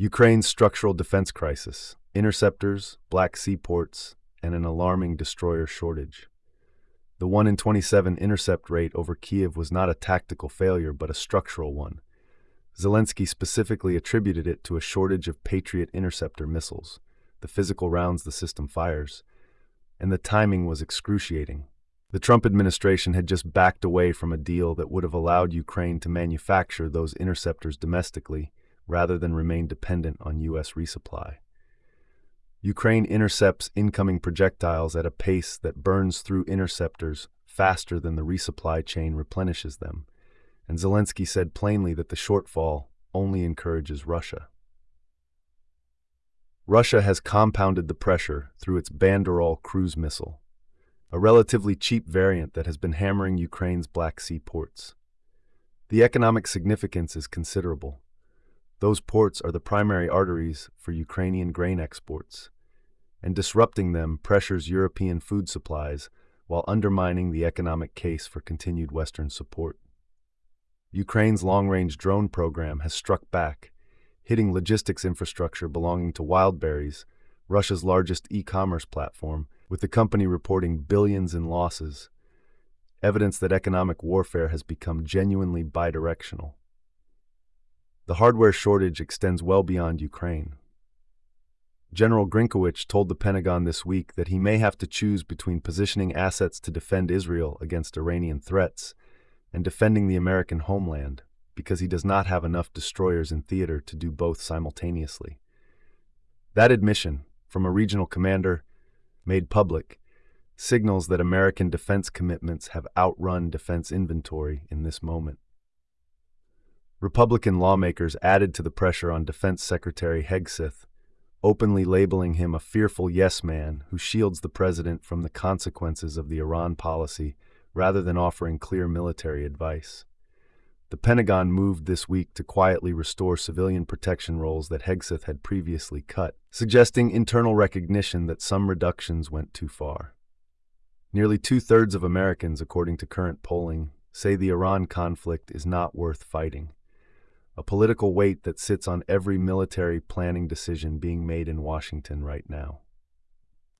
Ukraine's structural defense crisis, interceptors, Black Sea ports, and an alarming destroyer shortage. The 1 in 27 intercept rate over Kyiv was not a tactical failure but a structural one. Zelensky specifically attributed it to a shortage of Patriot interceptor missiles, the physical rounds the system fires, and the timing was excruciating. The Trump administration had just backed away from a deal that would have allowed Ukraine to manufacture those interceptors domestically rather than remain dependent on U.S. resupply. Ukraine intercepts incoming projectiles at a pace that burns through interceptors faster than the resupply chain replenishes them, and Zelensky said plainly that the shortfall only encourages Russia. Russia has compounded the pressure through its Bandurol cruise missile, a relatively cheap variant that has been hammering Ukraine's Black Sea ports. The economic significance is considerable. Those ports are the primary arteries for Ukrainian grain exports, and disrupting them pressures European food supplies while undermining the economic case for continued Western support. Ukraine's long-range drone program has struck back, hitting logistics infrastructure belonging to Wildberries, Russia's largest e-commerce platform, with the company reporting billions in losses, evidence that economic warfare has become genuinely bidirectional. The hardware shortage extends well beyond Ukraine. General Grinkowicz told the Pentagon this week that he may have to choose between positioning assets to defend Israel against Iranian threats and defending the American homeland, because he does not have enough destroyers in theater to do both simultaneously. That admission, from a regional commander, made public, signals that American defense commitments have outrun defense inventory in this moment. Republican lawmakers added to the pressure on Defense Secretary Hegseth, openly labeling him a fearful yes man who shields the president from the consequences of the Iran policy rather than offering clear military advice. The Pentagon moved this week to quietly restore civilian protection roles that Hegseth had previously cut, suggesting internal recognition that some reductions went too far. Nearly two-thirds of Americans, according to current polling, say the Iran conflict is not worth fighting, a political weight that sits on every military planning decision being made in Washington right now.